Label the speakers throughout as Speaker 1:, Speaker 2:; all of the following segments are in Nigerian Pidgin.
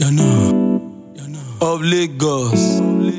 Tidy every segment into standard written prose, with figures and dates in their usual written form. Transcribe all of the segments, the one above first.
Speaker 1: Of Lagos.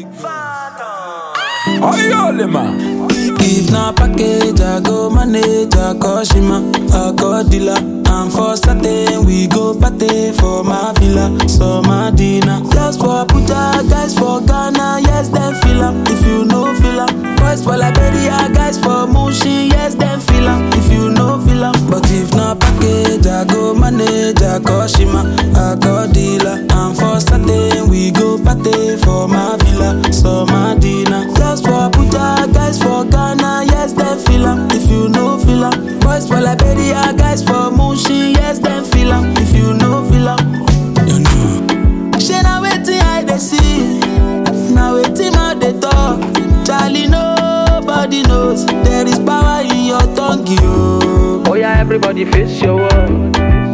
Speaker 2: If na package, I go manage, I call Shima, I call dealer. And for certain, we go party for my villa, so my dinner. Girls for Abuja, guys for Ghana, yes, them feel am. If you know feel am. Boys for Liberia, guys for Mushin, yes, them feel am. If you know feel am. But if na package, I go manage, I call Shima, I call dealer. And for certain, we go party for my villa, so my dinner. Girls for Abuja, guys for Ghana, yes, them feel am. If you know feel am. Boys for Liberia, guys for Mushin, yes, them feel am. If you know feel am. She na wetin I dey see, na wetin mouth dey talk. Charlie, nobody knows there is power in your tongue, yo.
Speaker 3: Oh yeah, everybody face your wall.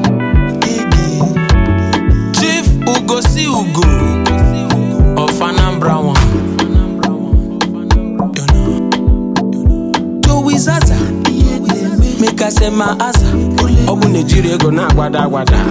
Speaker 2: Chief Ugo si Ugo of Anambra one. Joey Zaza, make I say my answer. Obu Nigeria go na gwada.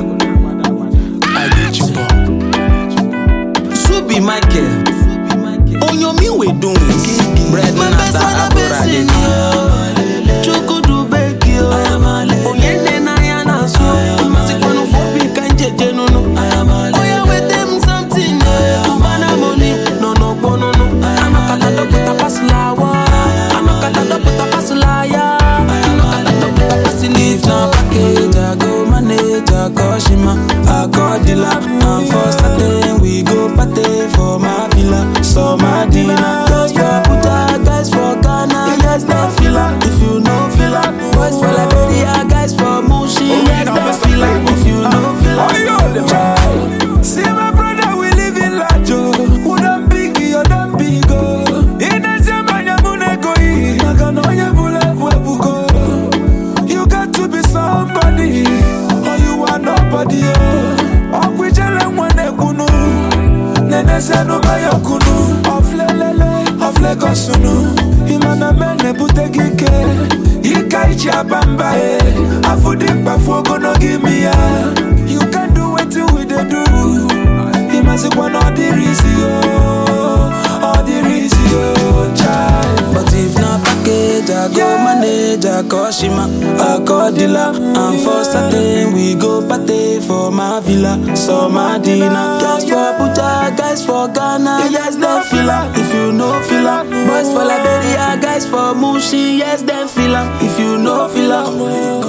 Speaker 2: I get you, boy. Subi Michael, on your me we doing. Bread na ta abura de. Chuku du beki yo. Oyende na ya na so. Masikonu fobi kanje jenu no. Oya we them something. Kubana money, no bono no. Anokata do puta pasulawa. Anokata do puta pasulaya. Anokata do puta pasini. If na package, I go manage, I call Shima, I call dealer. And for certain, we go party for my villa, so my dinner. Girls for Abuja, guys for Ghana, yes, they feel am. If you know feel am. Boys for Liberia, guys for Mushin, yes, they feel am. If you know feel am.
Speaker 1: See my brother, we live in Lajo. Who done big, you done big, oh. In a zemanya munego yi. Naganoye bule buebuko. You got to be somebody, or you are nobody, oh. Okwijele mwane kunu. Nene senu mayo kunu. Of Lagos sunu. Imana mene butegike. Ika ichi abambae. Afudikpa fogo no give me ya. You can do what we dey do. Imasikwa all the reason, child.
Speaker 2: But if na package, I go manage, I call Shima, I call dealer. And for certain, we go party for my villa, so my dinner. Girls for Abuja, guys for Ghana, yes, they feel am. If you know feel am. Boys for Liberia, guys for Mushin, yes, they feel am. If you know feel am.